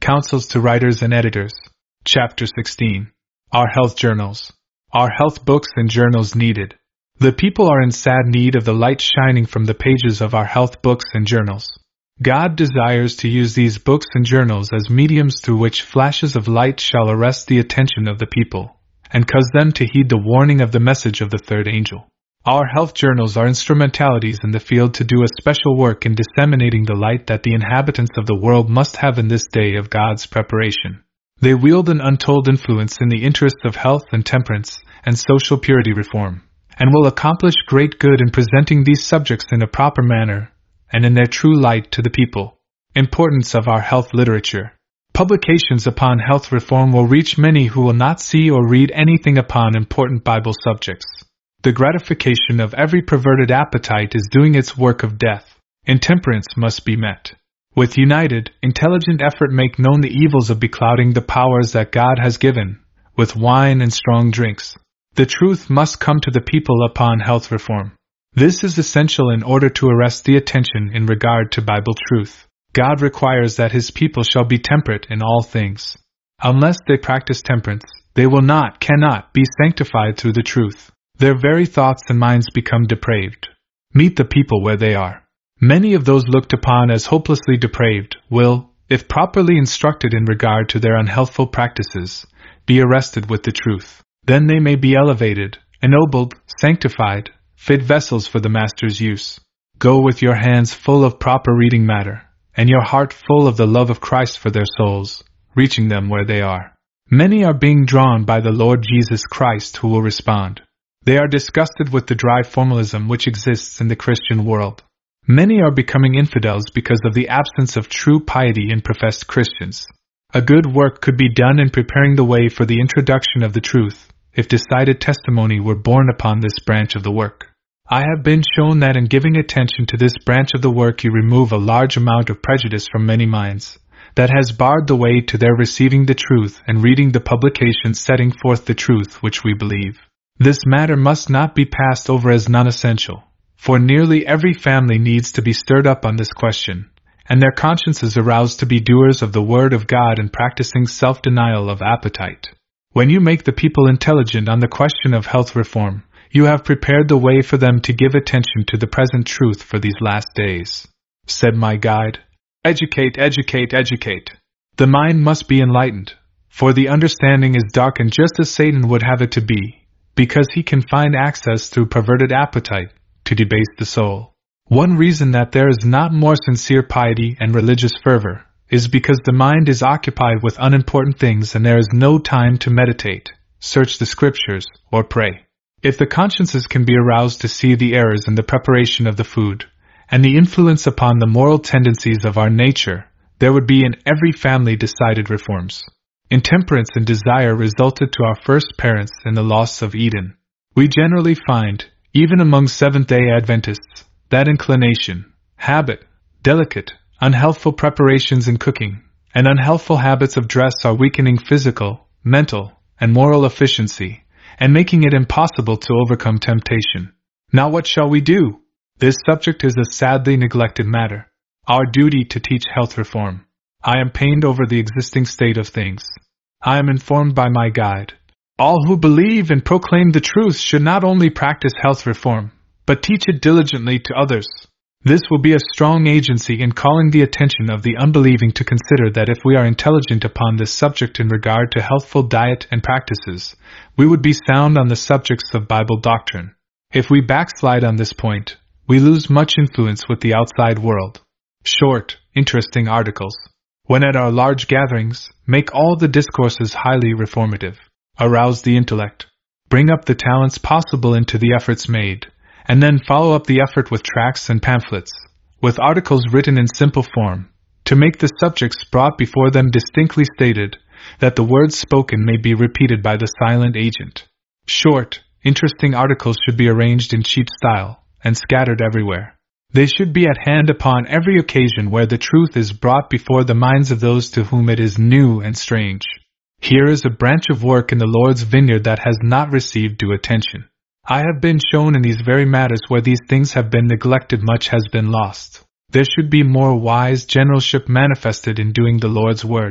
Counsels to Writers and Editors. Chapter 16. Our Health Journals. Our health books and journals needed. The people are in sad need of the light shining from the pages of our health books and journals. God desires to use these books and journals as mediums through which flashes of light shall arrest the attention of the people, and cause them to heed the warning of the message of the third angel. Our health journals are instrumentalities in the field to do a special work in disseminating the light that the inhabitants of the world must have in this day of God's preparation. They wield an untold influence in the interests of health and temperance and social purity reform, and will accomplish great good in presenting these subjects in a proper manner and in their true light to the people. Importance of our health literature. Publications upon health reform will reach many who will not see or read anything upon important Bible subjects. The gratification of every perverted appetite is doing its work of death. Intemperance must be met. With united, intelligent effort make known the evils of beclouding the powers that God has given, with wine and strong drinks. The truth must come to the people upon health reform. This is essential in order to arrest the attention in regard to Bible truth. God requires that His people shall be temperate in all things. Unless they practice temperance, they cannot be sanctified through the truth. Their very thoughts and minds become depraved. Meet the people where they are. Many of those looked upon as hopelessly depraved will, if properly instructed in regard to their unhealthful practices, be arrested with the truth. Then they may be elevated, ennobled, sanctified, fit vessels for the Master's use. Go with your hands full of proper reading matter, and your heart full of the love of Christ for their souls, reaching them where they are. Many are being drawn by the Lord Jesus Christ who will respond. They are disgusted with the dry formalism which exists in the Christian world. Many are becoming infidels because of the absence of true piety in professed Christians. A good work could be done in preparing the way for the introduction of the truth, if decided testimony were borne upon this branch of the work. I have been shown that in giving attention to this branch of the work you remove a large amount of prejudice from many minds, that has barred the way to their receiving the truth and reading the publications setting forth the truth which we believe. This matter must not be passed over as non-essential, for nearly every family needs to be stirred up on this question, and their consciences aroused to be doers of the Word of God and practicing self-denial of appetite. When you make the people intelligent on the question of health reform, you have prepared the way for them to give attention to the present truth for these last days. Said my guide, educate, educate, educate. The mind must be enlightened, for the understanding is darkened just as Satan would have it to be, because he can find access through perverted appetite to debase the soul. One reason that there is not more sincere piety and religious fervor is because the mind is occupied with unimportant things and there is no time to meditate, search the scriptures, or pray. If the consciences can be aroused to see the errors in the preparation of the food, and the influence upon the moral tendencies of our nature, there would be in every family decided reforms. Intemperance and desire resulted to our first parents in the loss of Eden. We generally find, even among Seventh-day Adventists, that inclination, habit, delicate, unhealthful preparations in cooking, and unhealthful habits of dress are weakening physical, mental, and moral efficiency, and making it impossible to overcome temptation. Now what shall we do? This subject is a sadly neglected matter. Our duty to teach health reform. I am pained over the existing state of things. I am informed by my guide. All who believe and proclaim the truth should not only practice health reform, but teach it diligently to others. This will be a strong agency in calling the attention of the unbelieving to consider that if we are intelligent upon this subject in regard to healthful diet and practices, we would be sound on the subjects of Bible doctrine. If we backslide on this point, we lose much influence with the outside world. Short, interesting articles. When at our large gatherings, make all the discourses highly reformative. Arouse the intellect. Bring up the talents possible into the efforts made, and then follow up the effort with tracts and pamphlets, with articles written in simple form, to make the subjects brought before them distinctly stated, that the words spoken may be repeated by the silent agent. Short, interesting articles should be arranged in cheap style, and scattered everywhere. They should be at hand upon every occasion where the truth is brought before the minds of those to whom it is new and strange. Here is a branch of work in the Lord's vineyard that has not received due attention. I have been shown in these very matters where these things have been neglected much has been lost. There should be more wise generalship manifested in doing the Lord's word.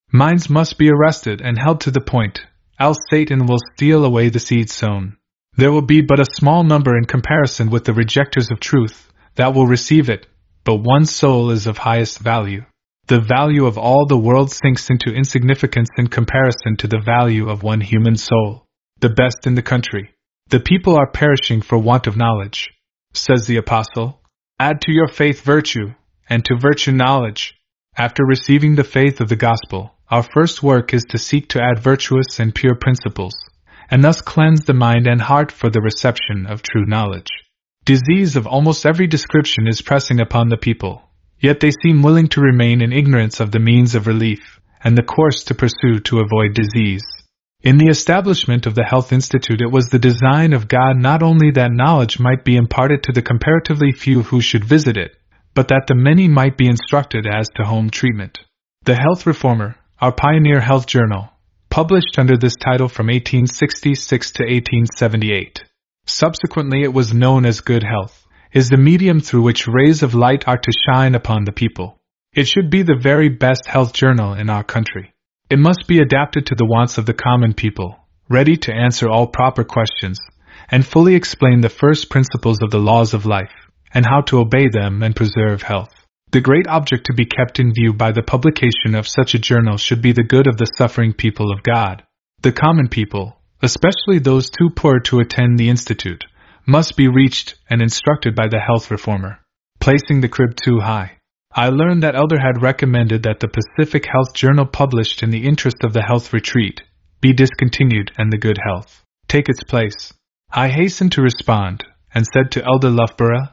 Minds must be arrested and held to the point, else Satan will steal away the seed sown. There will be but a small number in comparison with the rejectors of truth that will receive it, but one soul is of highest value. The value of all the world sinks into insignificance in comparison to the value of one human soul, the best in the country. The people are perishing for want of knowledge, says the apostle. Add to your faith virtue, and to virtue knowledge. After receiving the faith of the gospel, our first work is to seek to add virtuous and pure principles, and thus cleanse the mind and heart for the reception of true knowledge. Disease of almost every description is pressing upon the people, yet they seem willing to remain in ignorance of the means of relief, and the course to pursue to avoid disease. In the establishment of the Health Institute, it was the design of God not only that knowledge might be imparted to the comparatively few who should visit it, but that the many might be instructed as to home treatment. The Health Reformer, our pioneer health journal, published under this title from 1866 to 1878. Subsequently it was known as Good Health, is the medium through which rays of light are to shine upon the people. It should be the very best health journal in our country. It must be adapted to the wants of the common people, ready to answer all proper questions, and fully explain the first principles of the laws of life, and how to obey them and preserve health. The great object to be kept in view by the publication of such a journal should be the good of the suffering people of God. The common people, especially those too poor to attend the Institute, must be reached and instructed by the Health Reformer. Placing the crib too high. I learned that Elder had recommended that the Pacific Health Journal, published in the interest of the Health Retreat, be discontinued and the Good Health take its place. I hastened to respond, and said to Elder Loughborough,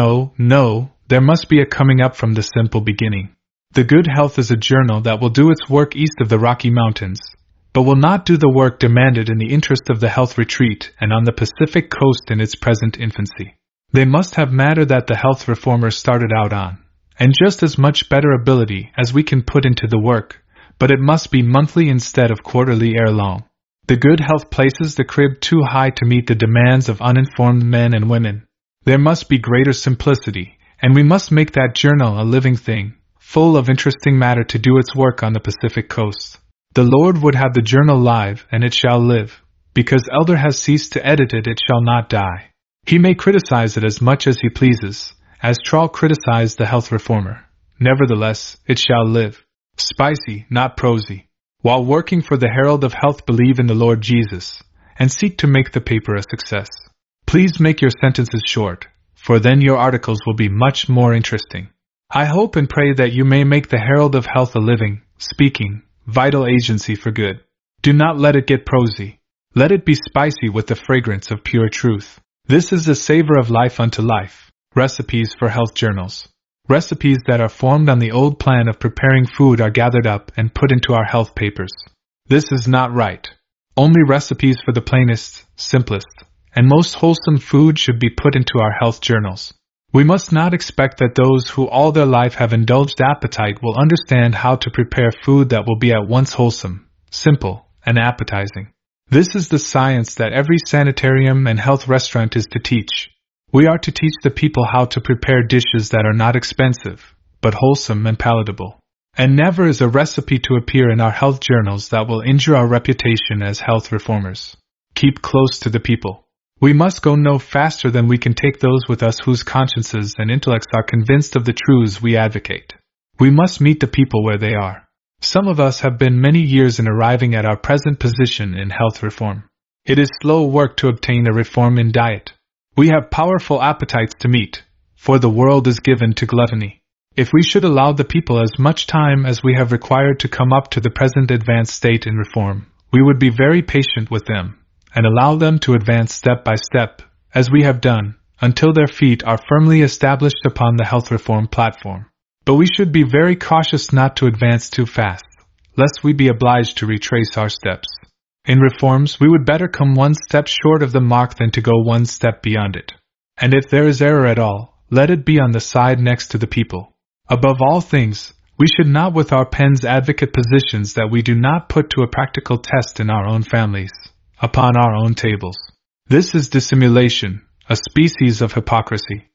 No, there must be a coming up from the simple beginning. The Good Health is a journal that will do its work east of the Rocky Mountains, but will not do the work demanded in the interest of the Health Retreat and on the Pacific Coast in its present infancy. They must have matter that the Health Reformer started out on, and just as much better ability as we can put into the work, but it must be monthly instead of quarterly ere long. The Good Health places the crib too high to meet the demands of uninformed men and women. There must be greater simplicity, and we must make that journal a living thing, full of interesting matter to do its work on the Pacific Coast. The Lord would have the journal live, and it shall live. Because Elder has ceased to edit it, it shall not die. He may criticize it as much as he pleases, as Trawl criticized the Health Reformer. Nevertheless, it shall live. Spicy, not prosy. While working for the Herald of Health, believe in the Lord Jesus, and seek to make the paper a success. Please make your sentences short, for then your articles will be much more interesting. I hope and pray that you may make the Herald of Health a living, speaking, vital agency for good. Do not let it get prosy. Let it be spicy with the fragrance of pure truth. This is the savor of life unto life. Recipes for health journals. Recipes that are formed on the old plan of preparing food are gathered up and put into our health papers. This is not right. Only recipes for the plainest, simplest, and most wholesome food should be put into our health journals. We must not expect that those who all their life have indulged appetite will understand how to prepare food that will be at once wholesome, simple, and appetizing. This is the science that every sanitarium and health restaurant is to teach. We are to teach the people how to prepare dishes that are not expensive, but wholesome and palatable. And never is a recipe to appear in our health journals that will injure our reputation as health reformers. Keep close to the people. We must go no faster than we can take those with us whose consciences and intellects are convinced of the truths we advocate. We must meet the people where they are. Some of us have been many years in arriving at our present position in health reform. It is slow work to obtain a reform in diet. We have powerful appetites to meet, for the world is given to gluttony. If we should allow the people as much time as we have required to come up to the present advanced state in reform, we would be very patient with them, and allow them to advance step by step, as we have done, until their feet are firmly established upon the health reform platform. But we should be very cautious not to advance too fast, lest we be obliged to retrace our steps. In reforms, we would better come one step short of the mark than to go one step beyond it. And if there is error at all, let it be on the side next to the people. Above all things, we should not with our pens advocate positions that we do not put to a practical test in our own families, upon our own tables. This is dissimulation, a species of hypocrisy.